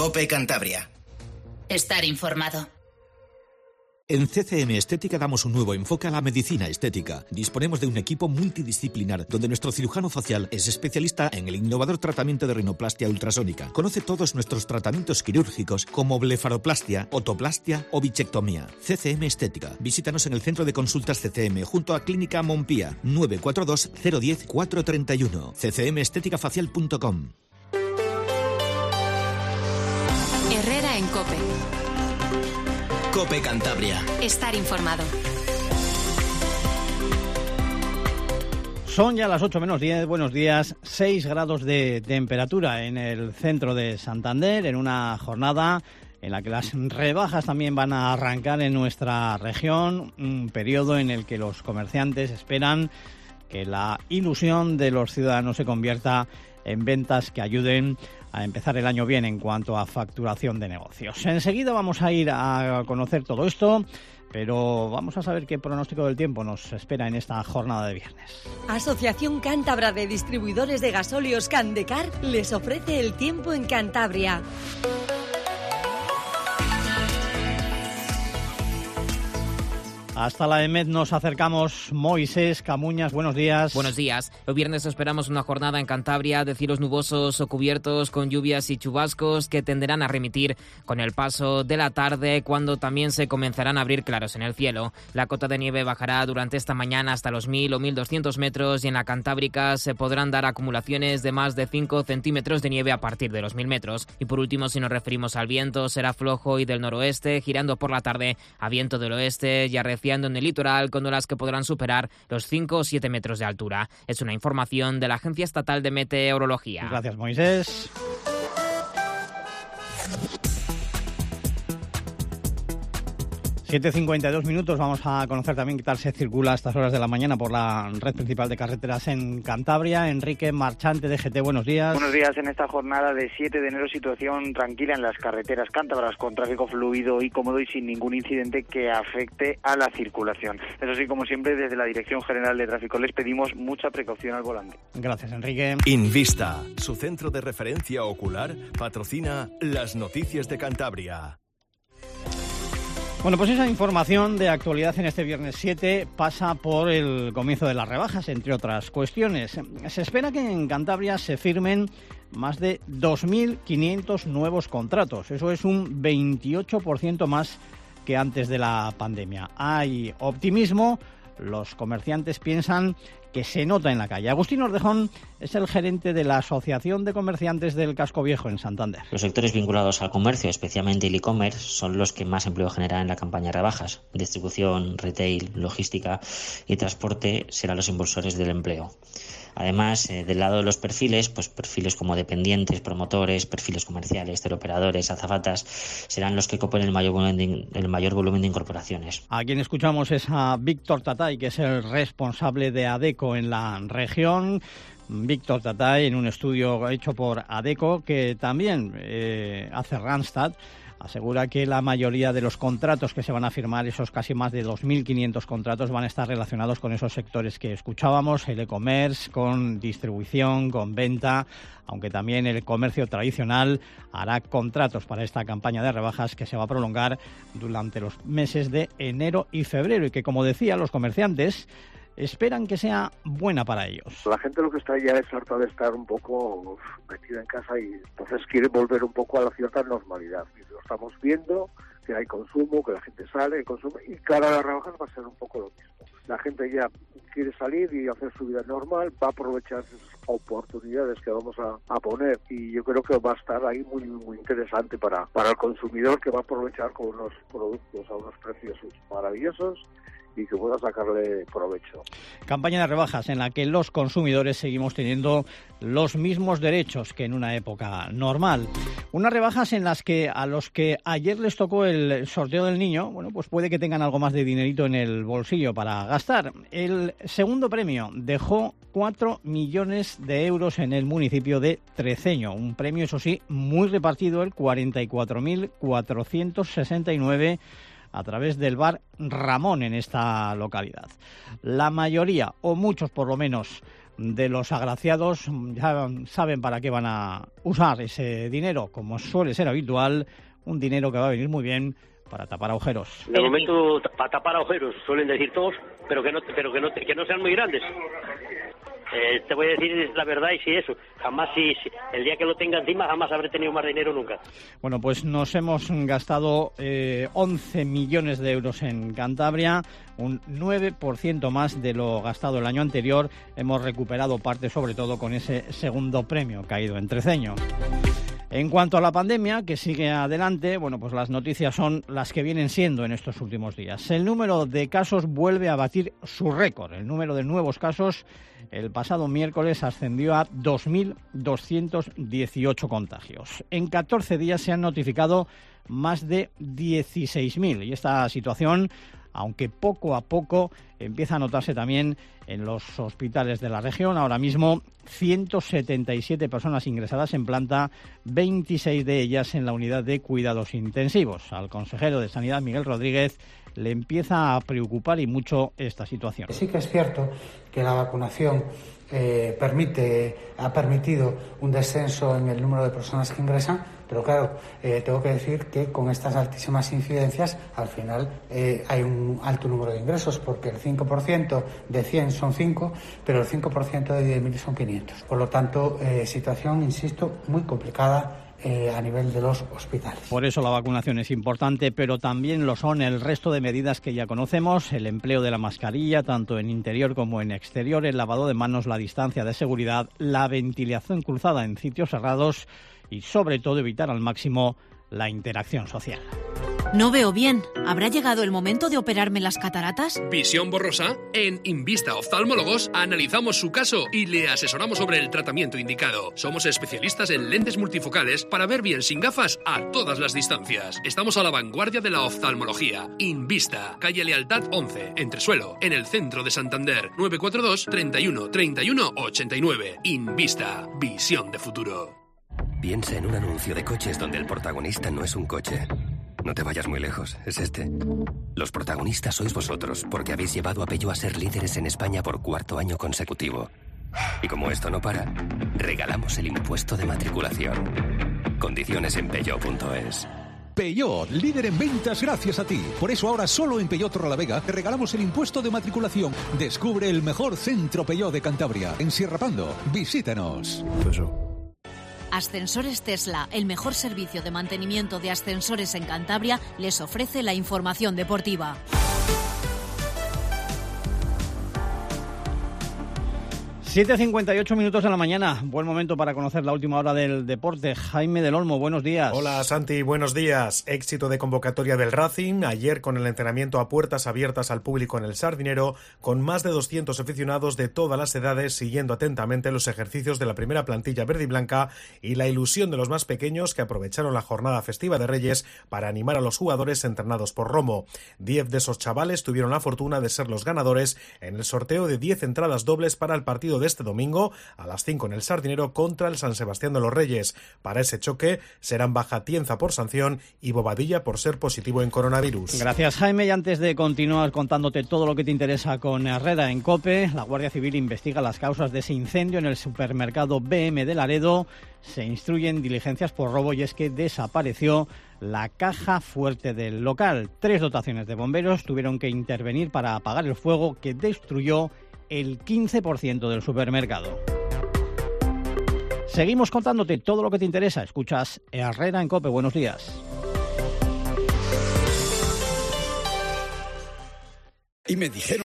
COPE Cantabria. Estar informado. En CCM Estética damos un nuevo enfoque a la medicina estética. Disponemos de un equipo multidisciplinar donde nuestro cirujano facial es especialista en el innovador tratamiento de rinoplastia ultrasónica. Conoce todos nuestros tratamientos quirúrgicos como blefaroplastia, otoplastia o bichectomía. CCM Estética. Visítanos en el centro de consultas CCM junto a Clínica Montpía, 942 010 431. ccmesteticafacial.com. Herrera en COPE. COPE Cantabria. Estar informado. Son ya las 8 menos 10, buenos días, 6 grados de temperatura en el centro de Santander, en una jornada en la que las rebajas también van a arrancar en nuestra región, un periodo en el que los comerciantes esperan que la ilusión de los ciudadanos se convierta en ventas que ayuden a empezar el año bien en cuanto a facturación de negocios. Enseguida vamos a ir a conocer todo esto, pero vamos a saber qué pronóstico del tiempo nos espera en esta jornada de viernes. Asociación Cántabra de Distribuidores de Gasóleos Candecar les ofrece el tiempo en Cantabria. Hasta la EMET nos acercamos. Moisés Camuñas, buenos días. Buenos días. El viernes esperamos una jornada en Cantabria de cielos nubosos o cubiertos con lluvias y chubascos que tenderán a remitir con el paso de la tarde, cuando también se comenzarán a abrir claros en el cielo. La cota de nieve bajará durante esta mañana hasta los 1.000 o 1.200 metros y en la Cantábrica se podrán dar acumulaciones de más de 5 centímetros de nieve a partir de los 1.000 metros. Y por último, si nos referimos al viento, será flojo y del noroeste, girando por la tarde a viento del oeste y arreciando en el litoral con olas que podrán superar los 5 o 7 metros de altura. Es una información de la Agencia Estatal de Meteorología. Gracias, Moisés. 7:52 minutos, vamos a conocer también qué tal se circula a estas horas de la mañana por la red principal de carreteras en Cantabria. Enrique Marchante, de GT, buenos días. Buenos días. En esta jornada de 7 de enero, situación tranquila en las carreteras cántabras, con tráfico fluido y cómodo y sin ningún incidente que afecte a la circulación. Eso sí, como siempre, desde la Dirección General de Tráfico les pedimos mucha precaución al volante. Gracias, Enrique. Invista, su centro de referencia ocular, patrocina las noticias de Cantabria. Bueno, pues esa información de actualidad en este viernes 7 pasa por el comienzo de las rebajas, entre otras cuestiones. Se espera que en Cantabria se firmen más de 2.500 nuevos contratos. Eso es un 28% más que antes de la pandemia. Hay optimismo. Los comerciantes piensan que se nota en la calle. Agustín Ordejón es el gerente de la Asociación de Comerciantes del Casco Viejo en Santander. Los sectores vinculados al comercio, especialmente el e-commerce, son los que más empleo generan en la campaña de rebajas. Distribución, retail, logística y transporte serán los impulsores del empleo. Además, del lado de los perfiles, pues perfiles como dependientes, promotores, perfiles comerciales, teleoperadores, azafatas, serán los que copen el mayor volumen de incorporaciones. A quien escuchamos es a Víctor Tatay, que es el responsable de ADECO en la región. Víctor Tatay, en un estudio hecho por ADECO, que también hace Randstad, asegura que la mayoría de los contratos que se van a firmar, esos casi más de 2.500 contratos, van a estar relacionados con esos sectores que escuchábamos, el e-commerce, con distribución, con venta, aunque también el comercio tradicional hará contratos para esta campaña de rebajas que se va a prolongar durante los meses de enero y febrero y que, como decía, los comerciantes esperan que sea buena para ellos. La gente lo que está ya es harta de estar un poco metida en casa y entonces quiere volver un poco a la cierta normalidad. Y lo estamos viendo, que hay consumo, que la gente sale, consume, y cara a las rebajas va a ser un poco lo mismo. La gente ya quiere salir y hacer su vida normal, va a aprovechar esas oportunidades que vamos a poner y yo creo que va a estar ahí muy muy interesante para el consumidor, que va a aprovechar con unos productos a unos precios maravillosos y que pueda sacarle provecho. Campaña de rebajas en la que los consumidores seguimos teniendo los mismos derechos que en una época normal. Unas rebajas en las que a los que ayer les tocó el sorteo del niño, bueno, pues puede que tengan algo más de dinerito en el bolsillo para gastar. El segundo premio dejó 4 millones de euros en el municipio de Treceño. Un premio, eso sí, muy repartido, el 44.469 a través del bar Ramón en esta localidad. La mayoría, o muchos por lo menos, de los agraciados ya saben para qué van a usar ese dinero, como suele ser habitual, un dinero que va a venir muy bien para tapar agujeros. De momento, para tapar agujeros, suelen decir todos, pero que no sean muy grandes. Te voy a decir la verdad y si eso, jamás si el día que lo tenga encima jamás habré tenido más dinero nunca. Bueno, pues nos hemos gastado 11 millones de euros en Cantabria, un 9% más de lo gastado el año anterior. Hemos recuperado parte, sobre todo con ese segundo premio caído en Treceño. En cuanto a la pandemia, que sigue adelante, bueno, pues las noticias son las que vienen siendo en estos últimos días. El número de casos vuelve a batir su récord. El número de nuevos casos el pasado miércoles ascendió a 2.218 contagios. En 14 días se han notificado más de 16.000 y esta situación, aunque poco a poco, empieza a notarse también en los hospitales de la región. Ahora mismo 177 personas ingresadas en planta, 26 de ellas en la unidad de cuidados intensivos. Al consejero de Sanidad, Miguel Rodríguez, le empieza a preocupar y mucho esta situación. Sí que es cierto que la vacunación ha permitido un descenso en el número de personas que ingresan, pero claro, tengo que decir que con estas altísimas incidencias al final hay un alto número de ingresos, porque el 5% de 100 son 5, pero el 5% de 10.000 son 500. Por lo tanto, situación, insisto, muy complicada a nivel de los hospitales. Por eso la vacunación es importante, pero también lo son el resto de medidas que ya conocemos, el empleo de la mascarilla, tanto en interior como en exterior, el lavado de manos, la distancia de seguridad, la ventilación cruzada en sitios cerrados y, sobre todo, evitar al máximo la interacción social. No veo bien. ¿Habrá llegado el momento de operarme las cataratas? ¿Visión borrosa? En Invista Oftalmólogos analizamos su caso y le asesoramos sobre el tratamiento indicado. Somos especialistas en lentes multifocales para ver bien sin gafas a todas las distancias. Estamos a la vanguardia de la oftalmología. Invista, calle Lealtad 11, Entresuelo, en el centro de Santander. 942 31 31 89. Invista, visión de futuro. Piensa en un anuncio de coches donde el protagonista no es un coche. No te vayas muy lejos, es este. Los protagonistas sois vosotros, porque habéis llevado a Peugeot a ser líderes en España por 4º año consecutivo. Y como esto no para, regalamos el impuesto de matriculación. Condiciones en peugeot.es. Peugeot, líder en ventas gracias a ti. Por eso ahora solo en Peugeot Torrelavega te regalamos el impuesto de matriculación. Descubre el mejor centro Peugeot de Cantabria, en Sierra Pando. Visítanos. Ascensores Tesla, el mejor servicio de mantenimiento de ascensores en Cantabria, les ofrece la información deportiva. 7:58 minutos de la mañana. Buen momento para conocer la última hora del deporte. Jaime del Olmo, buenos días. Hola Santi, buenos días. Éxito de convocatoria del Racing. Ayer con el entrenamiento a puertas abiertas al público en el Sardinero, con más de 200 aficionados de todas las edades siguiendo atentamente los ejercicios de la primera plantilla verde y blanca y la ilusión de los más pequeños que aprovecharon la jornada festiva de Reyes para animar a los jugadores entrenados por Romo. 10 de esos chavales tuvieron la fortuna de ser los ganadores en el sorteo de 10 entradas dobles para el partido de este domingo a las 5 en el Sardinero contra el San Sebastián de los Reyes. Para ese choque serán baja Tienza por sanción y Bobadilla por ser positivo en coronavirus. Gracias, Jaime. Y antes de continuar contándote todo lo que te interesa con Herrera en COPE, la Guardia Civil investiga las causas de ese incendio en el supermercado BM de Laredo. Se instruyen diligencias por robo y es que desapareció la caja fuerte del local. 3 dotaciones de bomberos tuvieron que intervenir para apagar el fuego que destruyó el 15% del supermercado. Seguimos contándote todo lo que te interesa. Escuchas Herrera en COPE. Buenos días. Y me dijeron